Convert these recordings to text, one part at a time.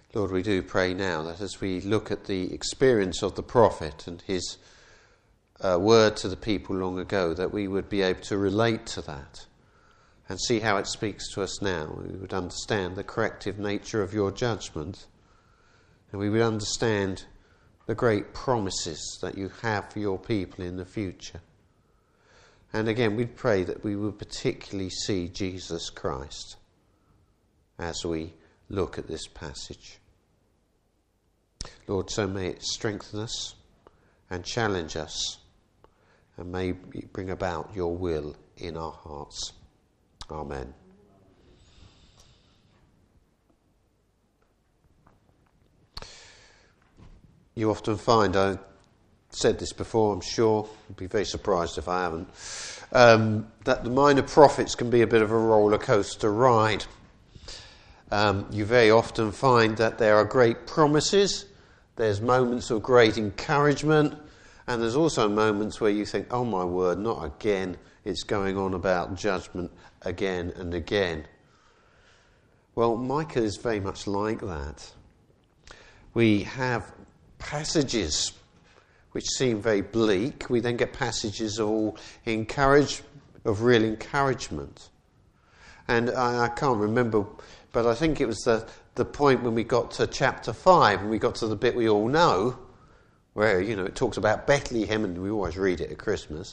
Lord, we do pray now that as we look at the experience of the prophet and his word to the people long ago, that we would be able to relate to that and see how it speaks to us now. We would understand the corrective nature of your judgment, and we would understand the great promises that you have for your people in the future. And again, we'd pray that we would particularly see Jesus Christ as we look at this passage. Lord, so may it strengthen us and challenge us, and may it bring about your will in our hearts. Amen. You often find, I've said this before, I'm sure, you'd be very surprised if I haven't, that the minor prophets can be a bit of a roller coaster ride. You very often find that there are great promises, there's moments of great encouragement, and there's also moments where you think, oh my word, not again, it's going on about judgment again and again. Well, Micah is very much like that. We have passages which seem very bleak. We then get passages of real encouragement. And I can't remember, but I think it was the point when we got to chapter 5 and we got to the bit we all know, where, it talks about Bethlehem, and we always read it at Christmas.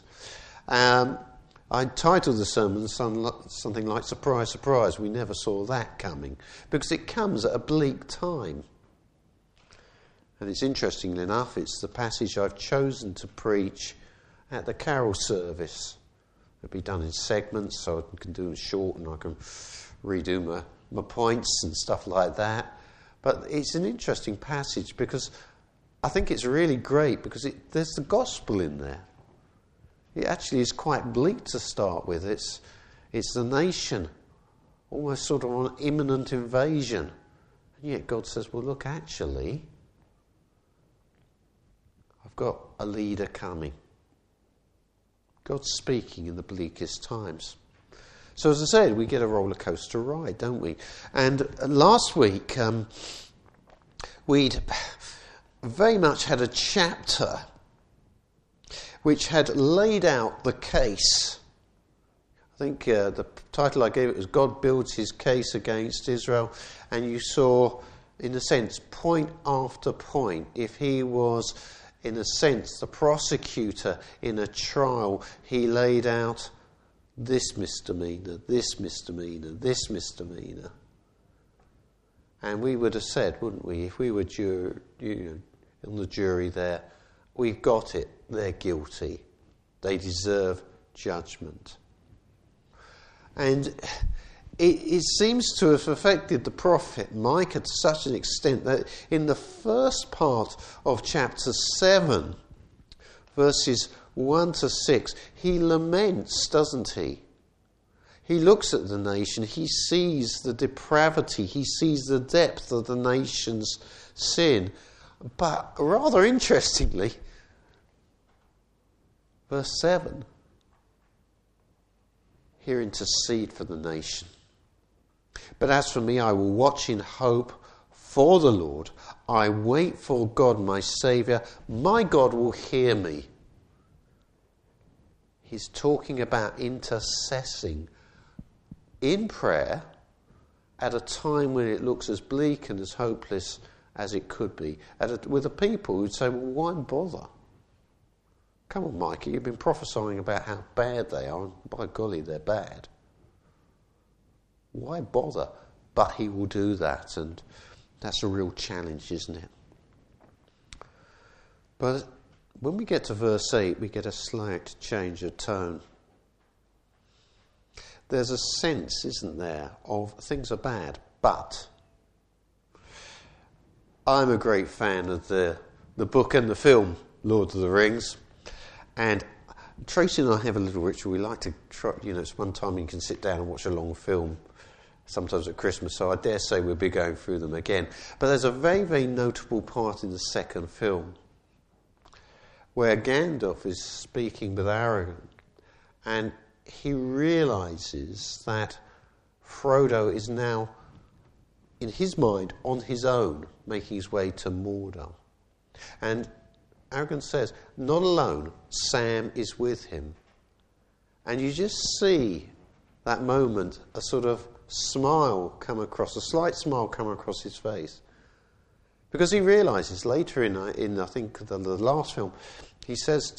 I titled the sermon something like Surprise, Surprise, we never saw that coming, because it comes at a bleak time. And it's interestingly enough, it's the passage I've chosen to preach at the carol service. It'll be done in segments, so I can do it short and I can redo my points and stuff like that. But it's an interesting passage because I think it's really great because there's the gospel in there. It actually is quite bleak to start with. It's the nation almost sort of on imminent invasion. And yet God says, well, look, actually, I've got a leader coming. God's speaking in the bleakest times. So as I said, we get a roller coaster ride, don't we? And last week, we'd very much had a chapter which had laid out the case. I think the title I gave it was God Builds His Case Against Israel. And you saw, in a sense, point after point, if he was, in a sense, the prosecutor in a trial, he laid out this misdemeanour, this misdemeanour, this misdemeanour. And we would have said, wouldn't we, if we were on the jury there, we've got it, they're guilty, they deserve judgment. And it seems to have affected the prophet Micah to such an extent that in the first part of chapter 7, verses 1 to 6, he laments, doesn't he? He looks at the nation, he sees the depravity, he sees the depth of the nation's sin. But rather interestingly, verse 7, he'll intercede for the nation. But as for me, I will watch in hope for the Lord. I wait for God, my Saviour. My God will hear me. He's talking about intercessing in prayer at a time when it looks as bleak and as hopeless as it could be, with a people who'd say, well, why bother? Come on, Micah, you've been prophesying about how bad they are, and by golly, they're bad. Why bother? But he will do that, and that's a real challenge, isn't it? But when we get to verse 8, we get a slight change of tone. There's a sense, isn't there, of things are bad, but I'm a great fan of the book and the film, Lord of the Rings. And Tracy and I have a little ritual. We like to try, it's one time you can sit down and watch a long film, sometimes at Christmas, so I dare say we'll be going through them again. But there's a very, very notable part in the second film where Gandalf is speaking with Aragorn, and he realises that Frodo is now in his mind, on his own, making his way to Mordor. And Aragorn says, not alone, Sam is with him. And you just see that moment, a sort of smile come across, a slight smile come across his face. Because he realises later in I think, the last film, he says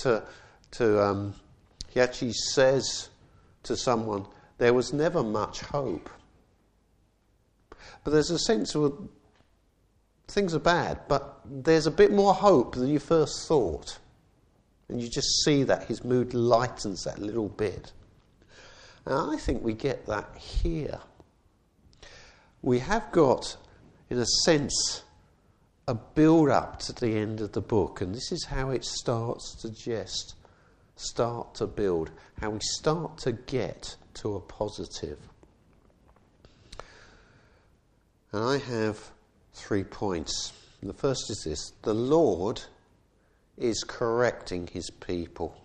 he actually says to someone, there was never much hope. But there's a sense of things are bad, but there's a bit more hope than you first thought. And you just see that his mood lightens that little bit. And I think we get that here. We have got, in a sense, a build-up to the end of the book. And this is how it starts to just start to build. How we start to get to a positive. And I have 3 points. And the first is this: the Lord is correcting his people.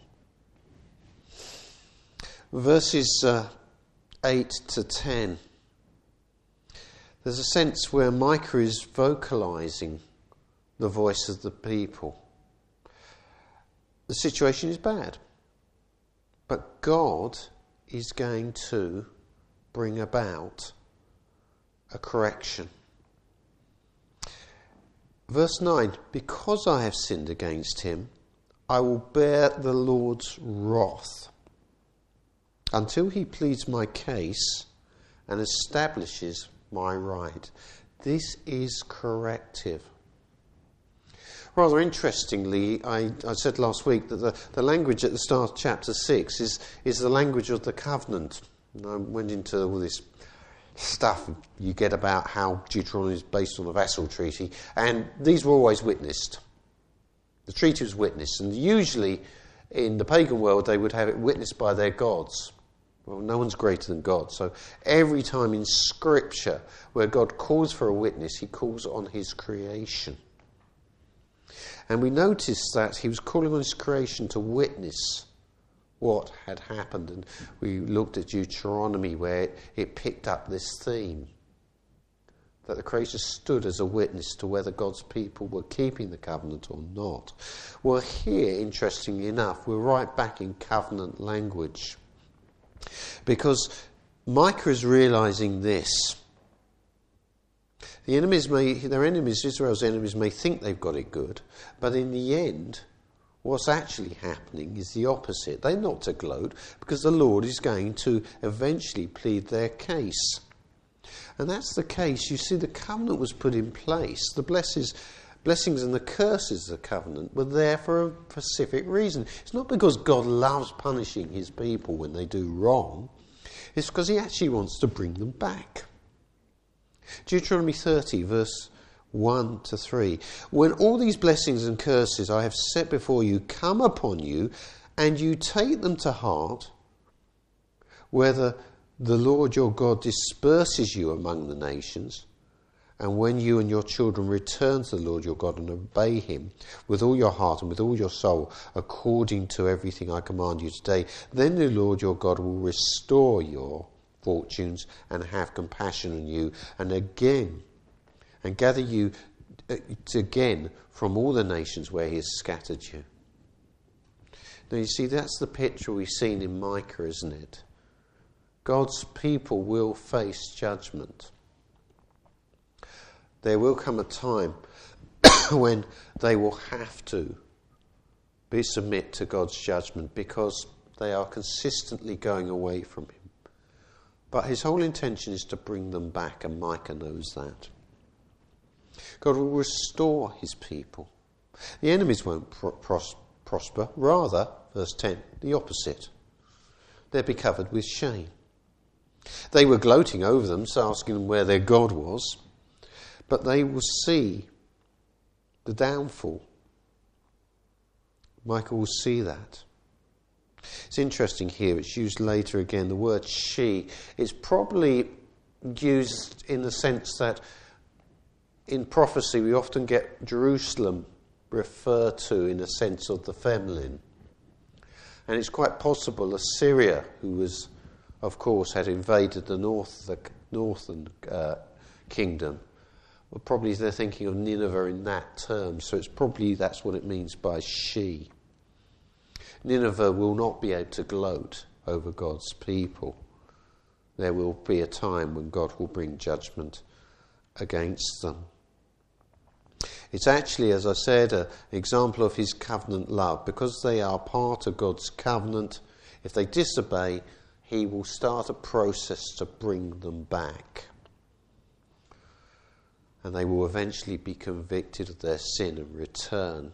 Verses 8 to 10. There's a sense where Micah is vocalising the voice of the people. The situation is bad, but God is going to bring about a correction. Verse 9, because I have sinned against him, I will bear the Lord's wrath until he pleads my case and establishes my right. This is corrective. Rather interestingly, I said last week that the language at the start of chapter 6 is the language of the covenant. And I went into all this stuff you get about how Deuteronomy is based on the vassal treaty, and these were always witnessed. The treaty was witnessed, and usually in the pagan world they would have it witnessed by their gods. Well, no one's greater than God, so every time in Scripture where God calls for a witness, he calls on his creation. And we notice that he was calling on his creation to witness what had happened. And we looked at Deuteronomy where it picked up this theme, that the Creator stood as a witness to whether God's people were keeping the covenant or not. Well, here, interestingly enough, we're right back in covenant language. Because Micah is realising this. Their enemies, Israel's enemies, may think they've got it good, but in the end, what's actually happening is the opposite. They're not to gloat because the Lord is going to eventually plead their case. And that's the case. You see, the covenant was put in place. The blessings and the curses of the covenant were there for a specific reason. It's not because God loves punishing his people when they do wrong. It's because he actually wants to bring them back. Deuteronomy 30, verse 1 to 3. When all these blessings and curses I have set before you come upon you, and you take them to heart, whether the Lord your God disperses you among the nations, and when you and your children return to the Lord your God and obey him with all your heart and with all your soul, according to everything I command you today, then the Lord your God will restore your fortunes and have compassion on you, and gather you again from all the nations where he has scattered you. Now you see, that's the picture we've seen in Micah, isn't it? God's people will face judgment. There will come a time when they will have to submit to God's judgment because they are consistently going away from him. But his whole intention is to bring them back, and Micah knows that. God will restore his people. The enemies won't prosper. Rather, verse 10, the opposite. They'll be covered with shame. They were gloating over them, so asking them where their God was. But they will see the downfall. Micah will see that. It's interesting here, it's used later again, the word she. It's probably used in the sense that in prophecy we often get Jerusalem referred to in a sense of the feminine. And it's quite possible Assyria, who was, of course, had invaded the northern kingdom, Well, probably they're thinking of Nineveh in that term, so that's what it means by she. Nineveh will not be able to gloat over God's people. There will be a time when God will bring judgment against them. It's actually, as I said, an example of his covenant love. Because they are part of God's covenant, if they disobey, he will start a process to bring them back. And they will eventually be convicted of their sin and return.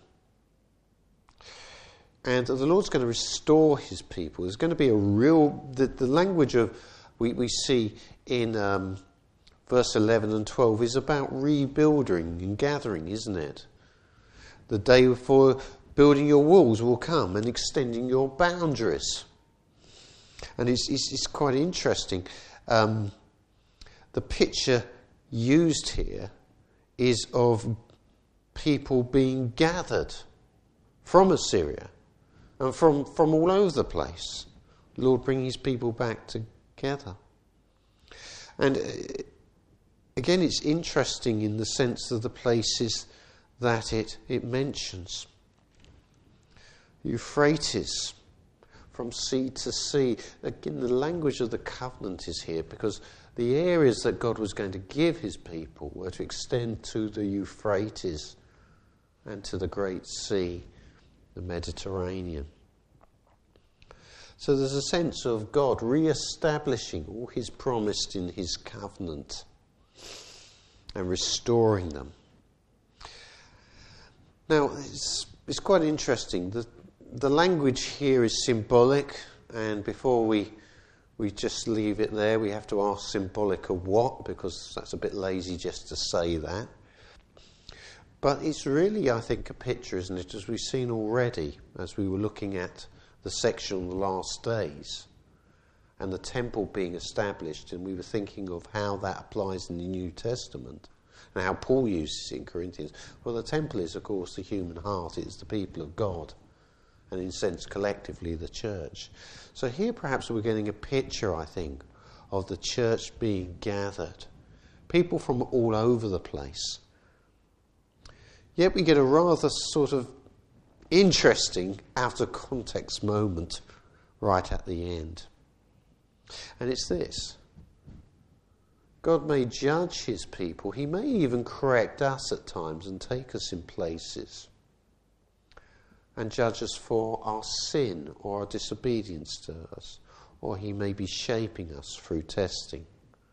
And the Lord's going to restore his people. There's going to be the language of we see in verse 11 and 12 is about rebuilding and gathering, isn't it? The day for building your walls will come and extending your boundaries. And it's quite interesting. The picture used here is of people being gathered from Assyria and from all over the place. The Lord bringing his people back together. And again, it's interesting in the sense of the places that it mentions. Euphrates, from sea to sea. Again, the language of the covenant is here because the areas that God was going to give his people were to extend to the Euphrates and to the Great Sea, the Mediterranean. So there's a sense of God re-establishing all he's promised in his covenant and restoring them. Now, it's quite interesting. The language here is symbolic, and before we just leave it there, we have to ask symbolic of what, because that's a bit lazy just to say that. But it's really, I think, a picture, isn't it, as we've seen already, as we were looking at the section on the last days, and the temple being established, and we were thinking of how that applies in the New Testament, and how Paul uses it in Corinthians. Well, the temple is, of course, the human heart. It is the people of God, and in a sense, collectively, the church. So here, perhaps, we're getting a picture, I think, of the church being gathered. People from all over the place. Yet we get a rather sort of interesting out-of-context moment right at the end. And it's this. God may judge his people. He may even correct us at times and take us in places and judge us for our sin or our disobedience to us. Or he may be shaping us through testing.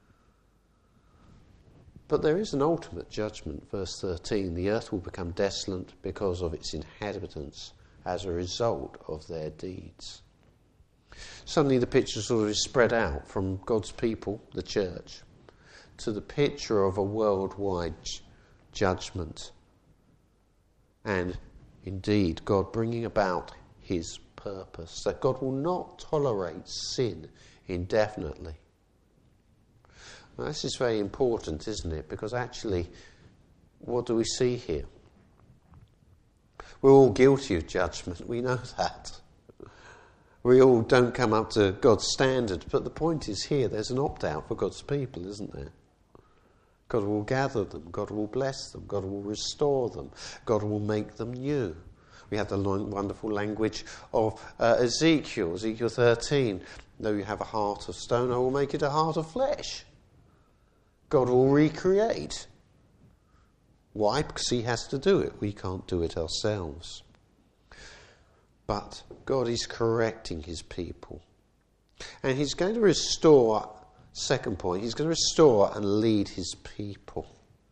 But there is an ultimate judgment, verse 13. The earth will become desolate because of its inhabitants as a result of their deeds. Suddenly the picture sort of is spread out from God's people, the church, to the picture of a worldwide judgment. And indeed, God bringing about his purpose, that God will not tolerate sin indefinitely. Now, this is very important, isn't it? Because actually, what do we see here? We're all guilty of judgment. We know that. We all don't come up to God's standard. But the point is here, there's an opt-out for God's people, isn't there? God will gather them. God will bless them. God will restore them. God will make them new. We have the wonderful language of Ezekiel 13. Though you have a heart of stone, I will make it a heart of flesh. God will recreate. Why? Because he has to do it. We can't do it ourselves. But God is correcting his people. And he's going to restore, second point, he's going to restore and lead his people.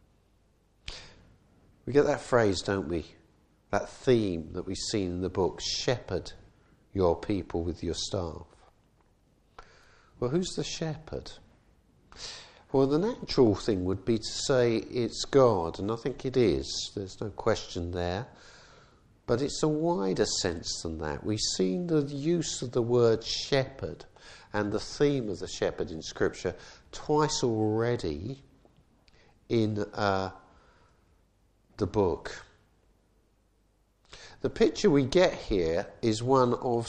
We get that phrase, don't we? That theme that we've seen in the book, shepherd your people with your staff. Well, who's the shepherd? Well, the natural thing would be to say it's God, and I think it is. There's no question there. But it's a wider sense than that. We've seen the use of the word shepherd and the theme of the shepherd in Scripture twice already in the book. The picture we get here is one of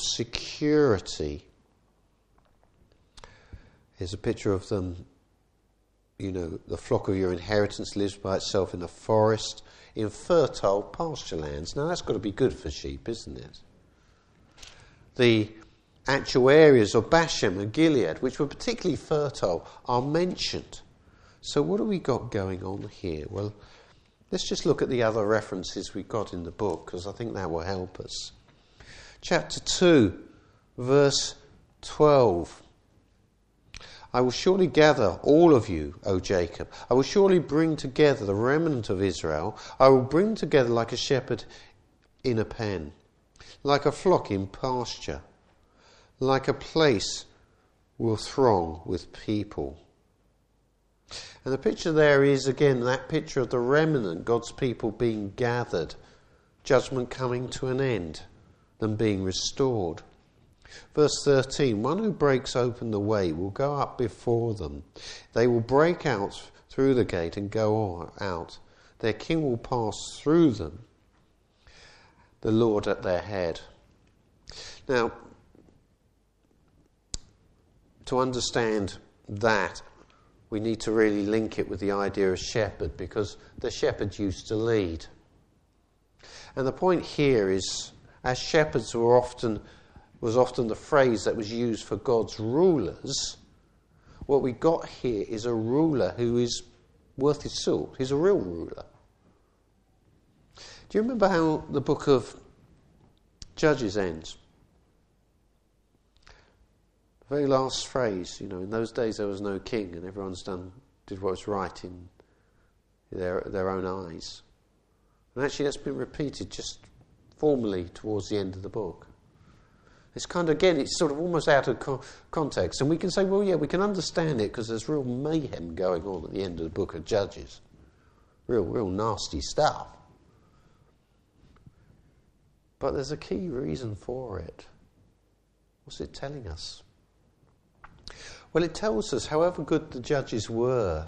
security. Here's a picture of them the flock of your inheritance lives by itself in the forest, in fertile pasture lands. Now that's got to be good for sheep, isn't it? The actual areas of Bashan and Gilead, which were particularly fertile, are mentioned. So what have we got going on here? Well, let's just look at the other references we've got in the book, because I think that will help us. Chapter 2, verse 12. I will surely gather all of you, O Jacob. I will surely bring together the remnant of Israel. I will bring together like a shepherd in a pen, like a flock in pasture, like a place will throng with people. And the picture there is, again, that picture of the remnant, God's people being gathered, judgment coming to an end, them being restored. Verse 13, one who breaks open the way will go up before them. They will break out through the gate and go out. Their king will pass through them, the Lord at their head. Now, to understand that, we need to really link it with the idea of shepherd, because the shepherd used to lead. And the point here is, as shepherds was often the phrase that was used for God's rulers, what we got here is a ruler who is worth his salt. He's a real ruler. Do you remember how the book of Judges ends? The very last phrase, in those days there was no king and everyone's did what was right in their own eyes. And actually that's been repeated just formally towards the end of the book. It's kind of, again, it's sort of almost out of context. And we can say, well, yeah, we can understand it because there's real mayhem going on at the end of the book of Judges. Real nasty stuff. But there's a key reason for it. What's it telling us? Well, it tells us, however good the judges were,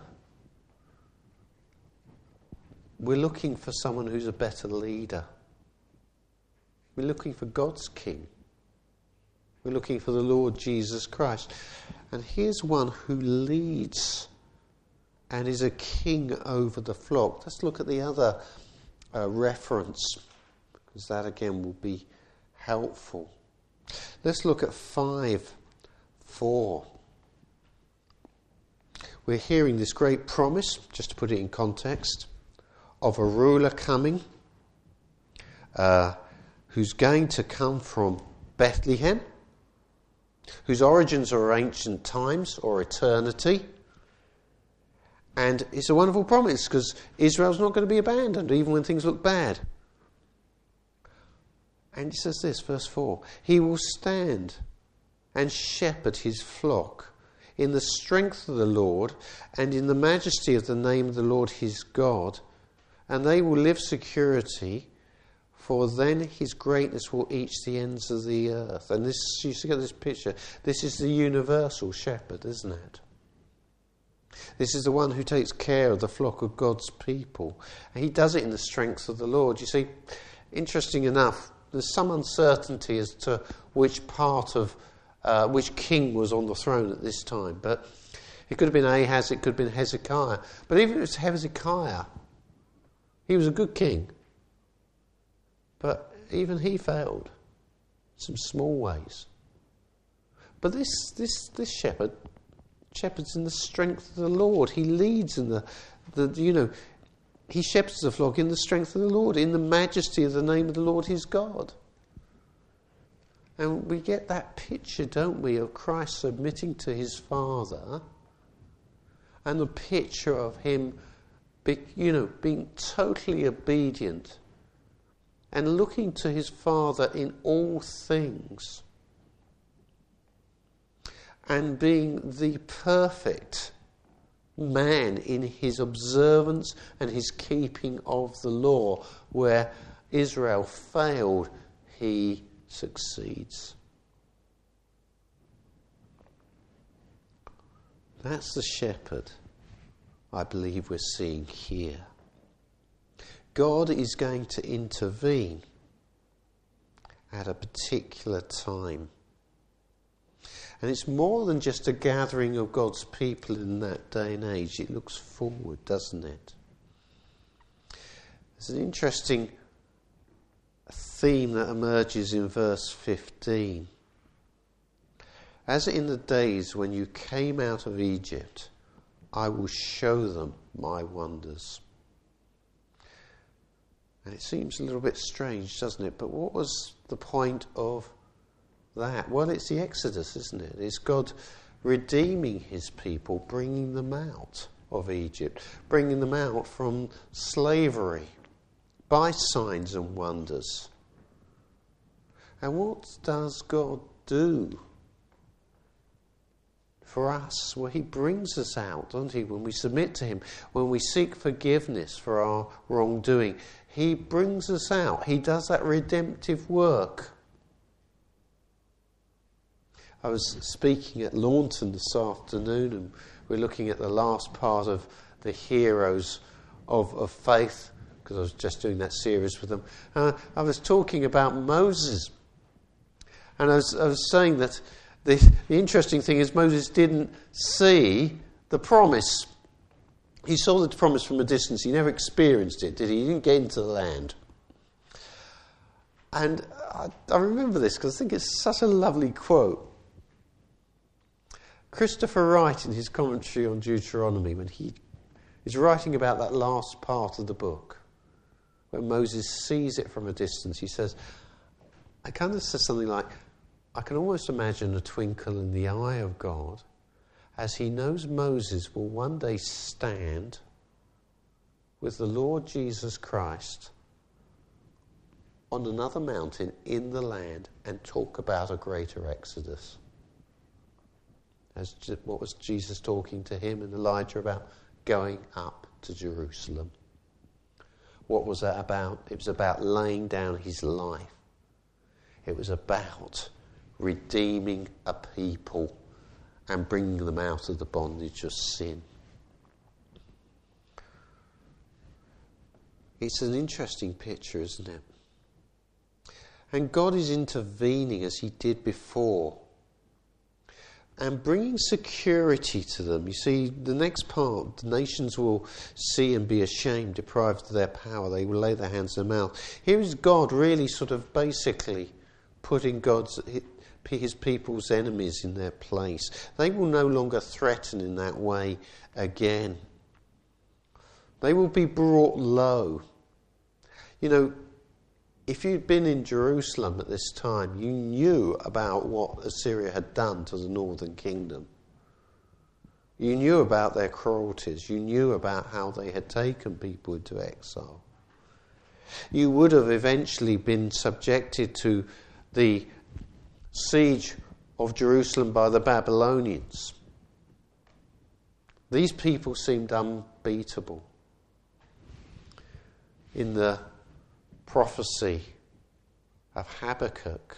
we're looking for someone who's a better leader. We're looking for God's king. We're looking for the Lord Jesus Christ. And here's one who leads and is a king over the flock. Let's look at the other reference, because that again will be helpful. Let's look at 5:4. We're hearing this great promise, just to put it in context, of a ruler coming who's going to come from Bethlehem, whose origins are ancient times or eternity. And it's a wonderful promise because Israel's not going to be abandoned even when things look bad. And he says this, verse 4, he will stand and shepherd his flock in the strength of the Lord and in the majesty of the name of the Lord his God, and they will live security, for then his greatness will reach the ends of the earth. And this, you see, get this picture. This is the universal shepherd, isn't it? This is the one who takes care of the flock of God's people. And he does it in the strength of the Lord. You see, interesting enough, there's some uncertainty as to which part of, which king was on the throne at this time. But it could have been Ahaz, it could have been Hezekiah. But even if it was Hezekiah, he was a good king. But even he failed in some small ways. But this shepherds in the strength of the Lord. He leads in he shepherds the flock in the strength of the Lord, in the majesty of the name of the Lord his God. And we get that picture, don't we, of Christ submitting to his Father, and the picture of him being totally obedient and looking to his Father in all things, and being the perfect man in his observance and his keeping of the law. Where Israel failed, he succeeds. That's the shepherd I believe we're seeing here. God is going to intervene at a particular time. And it's more than just a gathering of God's people in that day and age. It looks forward, doesn't it? There's an interesting theme that emerges in verse 15. As in the days when you came out of Egypt, I will show them my wonders. And it seems a little bit strange, doesn't it? But what was the point of that? Well, it's the Exodus, isn't it? It's God redeeming his people, bringing them out of Egypt, bringing them out from slavery by signs and wonders. And what does God do for us? Well, he brings us out, doesn't he? When we submit to him, when we seek forgiveness for our wrongdoing, he brings us out. He does that redemptive work. I was speaking at Launton this afternoon, and we're looking at the last part of the heroes of faith, because I was just doing that series with them. I was talking about Moses, and I was saying that the interesting thing is Moses didn't see the promise. He saw the promise from a distance. He never experienced it, did he? He didn't get into the land. And I remember this because I think it's such a lovely quote. Christopher Wright, in his commentary on Deuteronomy, when he is writing about that last part of the book, when Moses sees it from a distance, he says, I kind of says something like, I can almost imagine a twinkle in the eye of God as he knows Moses will one day stand with the Lord Jesus Christ on another mountain in the land and talk about a greater exodus. What was Jesus talking to him and Elijah about? Going up to Jerusalem. What was that about? It was about laying down his life. It was about redeeming a people and bringing them out of the bondage of sin. It's an interesting picture, isn't it? And God is intervening as he did before and bringing security to them. You see, the next part, the nations will see and be ashamed, deprived of their power. They will lay their hands on their mouth. Here is God really sort of basically putting his people's enemies in their place. They will no longer threaten in that way again. They will be brought low. You know, if you'd been in Jerusalem at this time, you knew about what Assyria had done to the northern kingdom. You knew about their cruelties. You knew about how they had taken people into exile. You would have eventually been subjected to the siege of Jerusalem by the Babylonians. These people seemed unbeatable. In the prophecy of Habakkuk,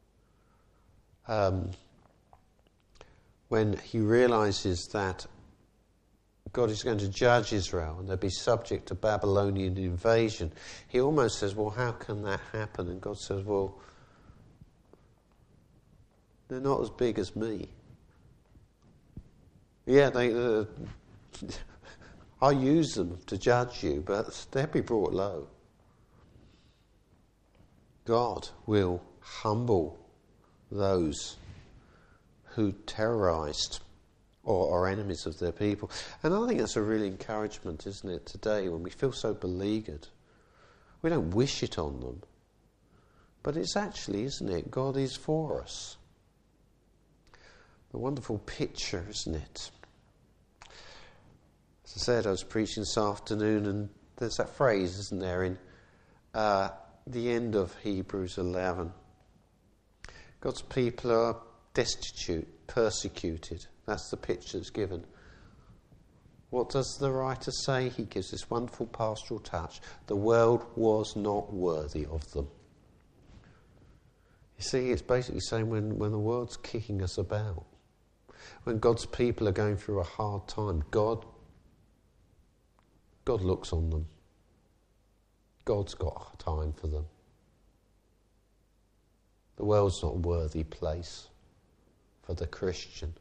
when he realizes that God is going to judge Israel and they'll be subject to Babylonian invasion, he almost says, well, how can that happen? And God says, well, they're not as big as me. Yeah, I use them to judge you, but they'll be brought low. God will humble those who terrorised or are enemies of their people. And I think that's a real encouragement, isn't it, today when we feel so beleaguered. We don't wish it on them. But it's actually, isn't it, God is for us. A wonderful picture, isn't it? As I said, I was preaching this afternoon, and there's that phrase, isn't there, in the end of Hebrews 11. God's people are destitute, persecuted. That's the picture that's given. What does the writer say? He gives this wonderful pastoral touch. The world was not worthy of them. You see, it's basically saying when the world's kicking us about, when God's people are going through a hard time, God looks on them. God's got time for them. The world's not a worthy place for the Christian.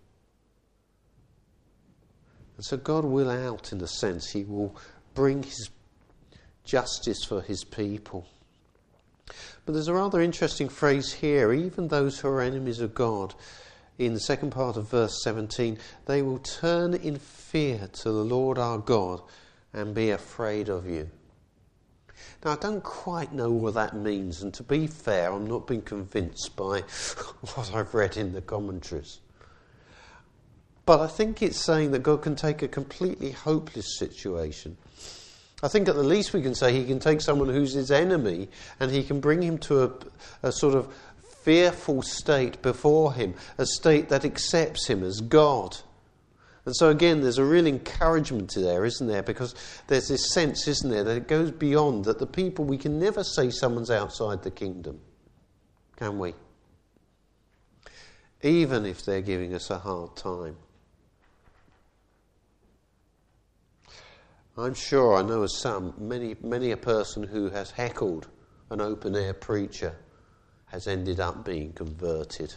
And so God will out, in a sense. He will bring his justice for his people. But there's a rather interesting phrase here. Even those who are enemies of God, in the second part of verse 17, they will turn in fear to the Lord our God and be afraid of you. Now, I don't quite know what that means, and to be fair, I'm not being convinced by what I've read in the commentaries. But I think it's saying that God can take a completely hopeless situation. I think at the least we can say he can take someone who's his enemy and he can bring him to a sort of fearful state before him, a state that accepts him as God. And so again, there's a real encouragement there, isn't there? Because there's this sense, isn't there, that it goes beyond that the people, we can never say someone's outside the kingdom, can we? Even if they're giving us a hard time. I'm sure I know of many a person who has heckled an open-air preacher has ended up being converted.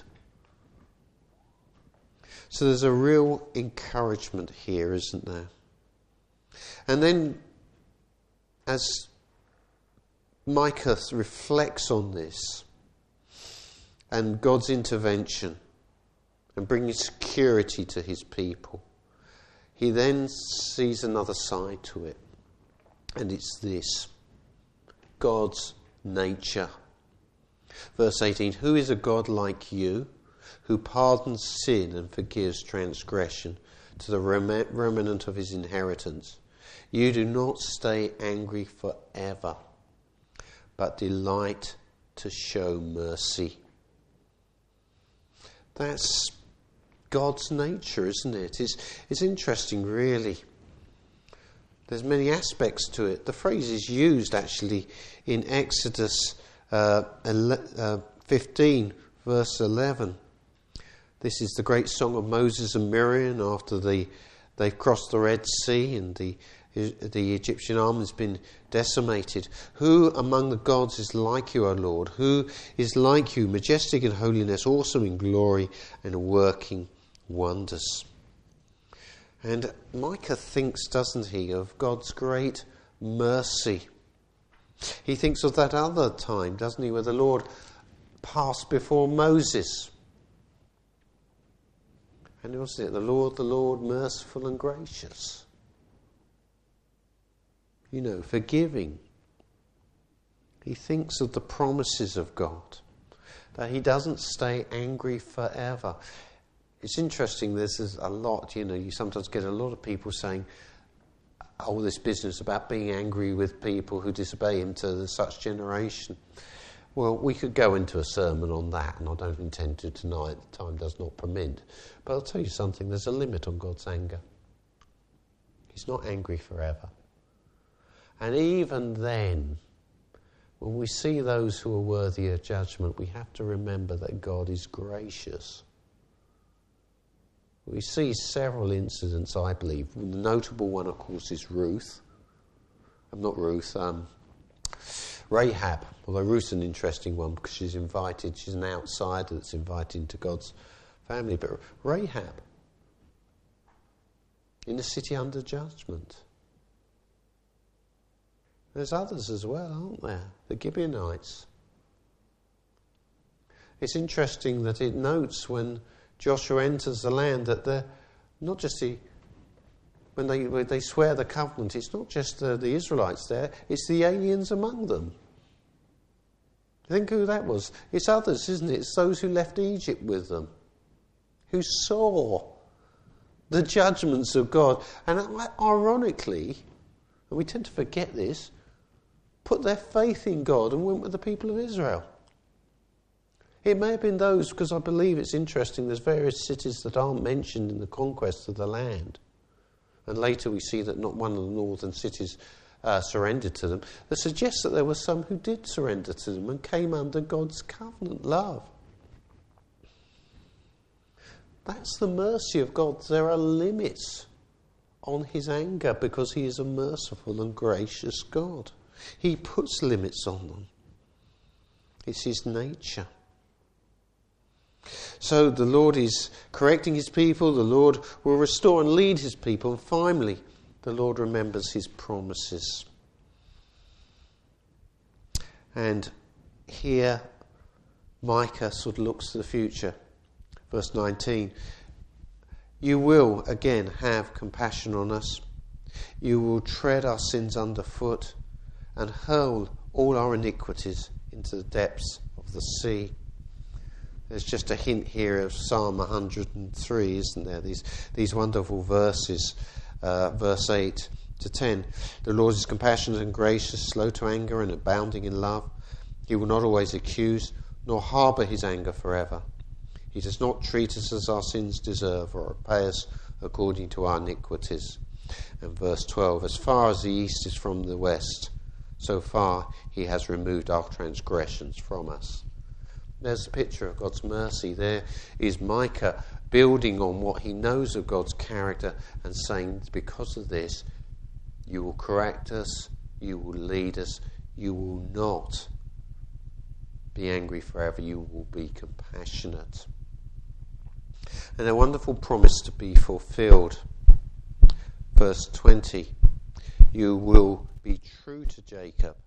So there's a real encouragement here, isn't there? And then, as Micah reflects on this and God's intervention and bringing security to his people, he then sees another side to it. And it's this: God's nature. Verse 18, who is a God like you, who pardons sin and forgives transgression to the remnant of his inheritance? You do not stay angry forever, but delight to show mercy. That's God's nature, isn't it? It's interesting, really. There's many aspects to it. The phrase is used actually in Exodus 15, verse 11. This is the great song of Moses and Miriam after they've crossed the Red Sea and the Egyptian army has been decimated. Who among the gods is like you, O Lord? Who is like you, majestic in holiness, awesome in glory, and working wonders? And Micah thinks, doesn't he, of God's great mercy. He thinks of that other time, doesn't he, where the Lord passed before Moses. And wasn't it, the Lord, merciful and gracious. You know, forgiving. He thinks of the promises of God, that he doesn't stay angry forever. It's interesting, there's a lot, you sometimes get a lot of people saying, oh, this business about being angry with people who disobey him to such generation. Well, we could go into a sermon on that, and I don't intend to tonight. Time does not permit. But I'll tell you something, there's a limit on God's anger. He's not angry forever. And even then, when we see those who are worthy of judgment, we have to remember that God is gracious. We see several incidents, I believe. The notable one, of course, is Rahab. Although Ruth's an interesting one because she's an outsider that's invited into God's family. But Rahab, in a city under judgment. There's others as well, aren't there? The Gibeonites. It's interesting that it notes when Joshua enters the land that they're not just when they swear the covenant, it's not just the Israelites there, it's the aliens among them. Think who that was. It's others, isn't it? It's those who left Egypt with them, who saw the judgments of God. And ironically, and we tend to forget this, put their faith in God and went with the people of Israel. It may have been those, because I believe it's interesting, there's various cities that aren't mentioned in the conquest of the land. And later we see that not one of the northern cities surrendered to them. That suggests that there were some who did surrender to them and came under God's covenant love. That's the mercy of God. There are limits on his anger because he is a merciful and gracious God. He puts limits on them. It's his nature. So the Lord is correcting his people, the Lord will restore and lead his people, and finally the Lord remembers his promises. And here Micah sort of looks to the future. Verse 19, you will again have compassion on us. You will tread our sins underfoot and hurl all our iniquities into the depths of the sea. There's just a hint here of Psalm 103, isn't there? These wonderful verses, verse 8 to 10. The Lord is compassionate and gracious, slow to anger and abounding in love. He will not always accuse, nor harbour his anger forever. He does not treat us as our sins deserve, or repay us according to our iniquities. And verse 12, as far as the east is from the west, so far he has removed our transgressions from us. There's a picture of God's mercy. There is Micah building on what he knows of God's character and saying, because of this, you will correct us, you will lead us, you will not be angry forever, you will be compassionate. And a wonderful promise to be fulfilled. Verse 20, you will be true to Jacob